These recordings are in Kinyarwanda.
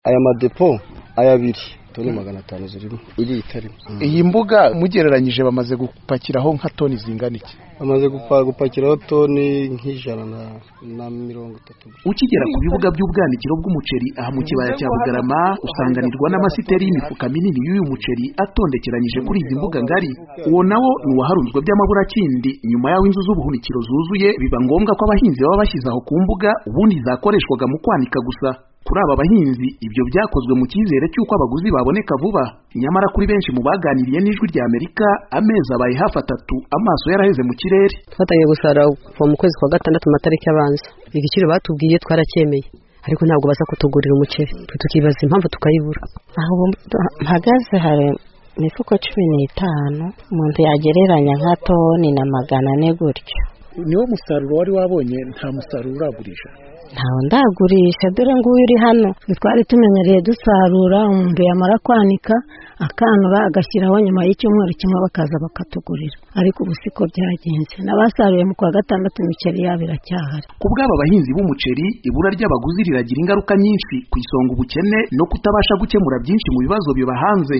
aya madepo aya 2 toni 500 zirimo iri itarimo. Iyi mbuga mugereranyije bamaze gupakiraho nka toni zingana iki? Bamaze gupakiraho toni nk'ijana na 30. Ukigera ku bibuga by'ubwanikiro bw'umuceri aha mu kibaya cya Bugarama usanganirwa n'amasiteri y'imifuka minini y'uyu muceri atondekeranyije kuri izi mbuga ngari. Uwo nawo ni waharunzwe by'amaburakindi nyuma y'aho inzu z'ubuhunikiro zuzuye biba ngombwa ko abahinzi baba bashyizaho ku mbuga ubundi zakoreshwaga mu kwanika gusa. Kuri aba bahinzi ibyo byakozwe mu cyizere cy'uko abaguzi baboneka vuba. Nyamara kuri benshi mu baganiriye n'Ijwi rya Amerika amezi abaye hafi 3 amaso yaraheze mu kirere. Twatangiye gusara kuva mu kwezi kwa 6 amatariki abanza. Igiciro batubwiye twaracyemeye ariko ntabwo baza kutugurira umuceri. Tukibaza impamvu tukayibura. Aho mpagaze hari imifuko 15 umuntu yagereranya nka toni na 400 gutyo. Niwo musaruro wari wabonye, nta musaruro uragurisha? Ntawo ndagurisha, dore ngo uri hano twari tumenyereye dusarura umuntu yamara kwanika akanura agashyiraho nyuma y'icyumweru kimwe bakaza bakatugurira, ariko ubu siko byagenze. Nabasaruye mu kwa 6 imiceri yabo iracyahari. Ku bw'aba bahinzi b'umuceri ibura ry'abaguzi riragira ingaruka nyinshi ku isonga ubukene no kutabasha gukemura byinshi mu bibazo bibahanze.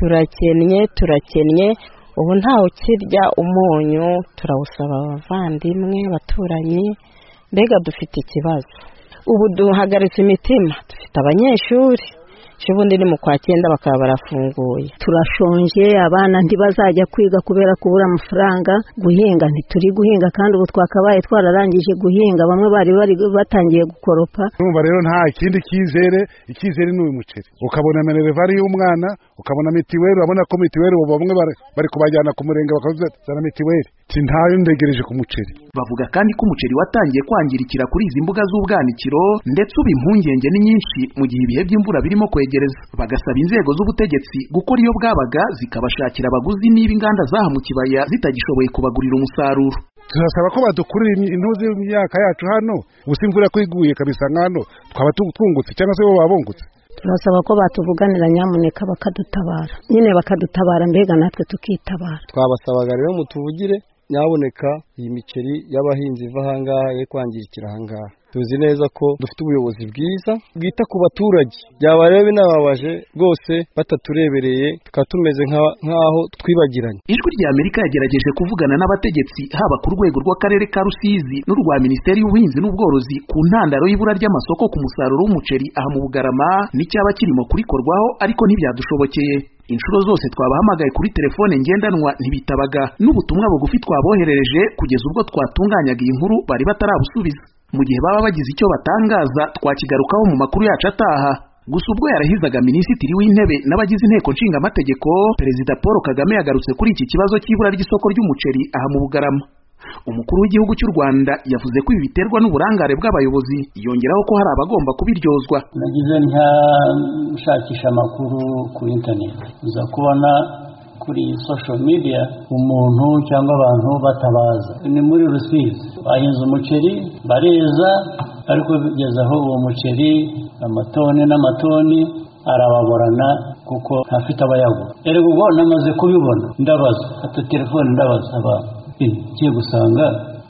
Turakennye ubu ntawe kirya umunyu, turawusaba abavandimwe baturanyi, mbega dufite ikibazo. Ubu duhagaritse imitima, dufite abanyeshuri ubundi ni mu kwa 9 bakaba barafunguye. Turashonje, abana ntibazajya kwiga kubera kubura amafaranga, guhinga ntituri guhinga kandi ubu twakabaye twararangije guhinga, bamwe bari batangiye gukoropa. Numva rero nta ikindi ikizere n'uyu muceri. Ukabona minervari y'umwana, ukabona mitiweri, abona ko mitiweri bamwe bari kubajyana ku murenge bakazana mitiweri. Ntayo ndegereje ku muceri. Bavuga kandi ko umuceri watangiye kwangirikira kuri izi mbuga z'ubwanikiro ndetse ubu impungenge ni nyinshi mu gihe ibihe by'imvura birimo kwegereza. Bagasaba inzego z'ubutegetsi gukora iyo bwabaga zikabashakira abaguzi niba inganda zaha mu kibaya zitagishoboye kubagurira umusaruro. Turasaba ko badukurira intuzi y'imyaka yacu hano, gusa imvura kwiguye kabisa nkano twaba twungutse cyangwa se bo babungutse. Turasaba ko batuvuganira nyamuneka bakadutabara, nyine bakadutabara mbega natwe tukitabara. Twabasabaga rero mutuvugire nyaboneka iyi miceri y'abahinzi iva hangaha ye kwangirikira hangaha. Tuzi neza ko dufite ubuyobozi bwiza bwita ku baturage. Byaba rero binababaje rwose bataturebereye tukatumeze nkaho twibagiranye. Ijwi rya Amerika yagerageje kuvugana n'abategetsi haba ku rwego rw'akarere ka Rusizi n'urwa Minisiteri y'Ubuhinzi n'Ubworozi ku ntandaro y'ibura ry'amasoko ku musaruro w'umuceri aha mu Bugarama n'icyaba kirimo kurikorwaho, ariko ntibyadushobokeye. Inshuro zose twabahamagaye kuri telefone ngendanwa ntibitabaga, n'ubutumwa bugufi twaboherereje kugeza ubwo twatunganyaga iyi nkuru bari batarabusubiza. Mu gihe baba bagize icyo batangaza twakigarukaho mu makuru yacu ataha. Gusa ubwo yarahizaga Minisitiri w'Intebe n'abagize inteko nshinga amategeko, Perezida Paul Kagame yagarutse kuri iki kibazo cy'ibura ry'isoko ry'umuceri aha mu Bugarama. Umukuru w'igihugu cy'u Rwanda yavuze ko ibi biterwa n'uburangare bw'abayobozi, yongeraho ko hari abagomba kubiryozwa. Nagize nshakisha amakuru ku internet, uza kubona kuri social media umuntu cyangwa abantu batabaza. Ni muri Rusizi bahinze umuceri bareza, ariko bigeze aho uwo muceri amatoni n'amatoni arababorana kuko ntafite abayagura. Erego ubwo namaze kubibona ndabaza, ata telefone ndabaza abantu. Ngiye gusanga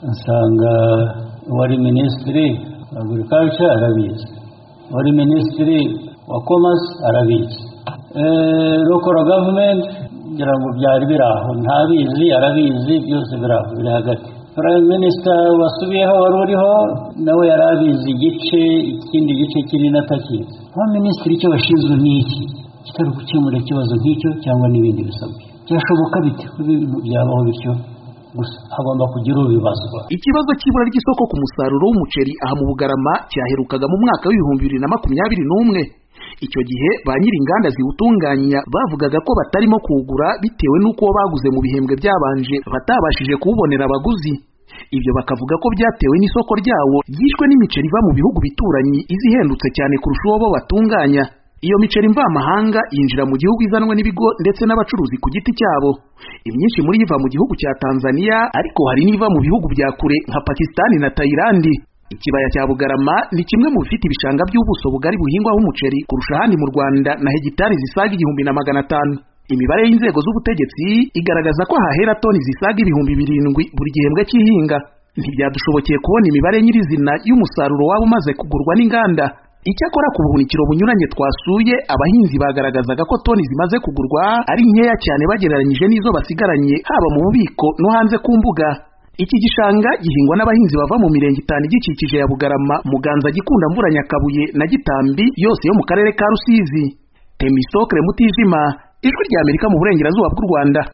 wari Minisitiri wa Agriculture arabizi, wari Minisitiri wa Commerce arabizi, local government ngira ngo byari biraho ntabizi arabizi, byose biraho biri hagati. Prime Minister wasubiyeho wari uriho nawe yarabizi igice, ikindi gice kiri natakizi. Minisitiri icyo bashinzwe n'iki kitari gukemura ikibazo nk'icyo cyangwa n'ibindi bisabwe. Byashoboka bite ibintu byabaho bityo? Gusa hagomba kugira ubibazwa. Ikibazo cy'ibura ry'isoko ku musaruro w'umuceri aha mu Bugarama cyaherukaga mu mwaka w'2021. Icyo gihe ba nyiri inganda ziwutunganya bavugaga ko batarimo kuwugura bitewe n'uko baguze mu bihembwe byabanje batabashije kuwubonera abaguzi. Ibyo bakavuga ko byatewe n'isoko ryawo ryishwe n'imiceri iva mu bihugu bituranyi izihendutse cyane kurusha uwo batunganya. Iyo miceri mvamahanga yinjira mu gihugu izanwe n'ibigo ndetse n'abacuruzi ku giti cyabo. Imyinshi muri iva mu gihugu cya Tanzania, ariko hari n'iva mu bihugu bya kure nka Pakistan na Thailand. Ikibaya cya Bugarama ni kimwe mu bifite ibishanga by'ubuso bugari buhingwaho umuceri kurusha ahandi mu Rwanda na hegitari zisaga 1,500. Imibare y'inzego z'ubutegetsi igaragaza ko hahera toni zisaga 7,000 buri gihembwe cy'ihinga. Ntibyadushobokeye kubona imibare nyirizina y'umusaruro waba umaze kugurwa n'inganda. Icyakora ku buhunikiro bunyuranye twasuye abahinzi bagaragazaga ko toni zimaze kugurwa ari nkeya cyane bagereranyije n'izo basigaranye haba mu bubiko no hanze ku mbuga. Iki gishanga gihingwa n'abahinzi bava mu mirenge 5 igikikije ya Bugarama, Muganza, Gikunda, Mvura, Nyakabuye na Gitambi yose yo mu karere ka Rusizi. Temistokle Mutijima, Ijwi ry'Amerika mu burengerazuba bw'u Rwanda.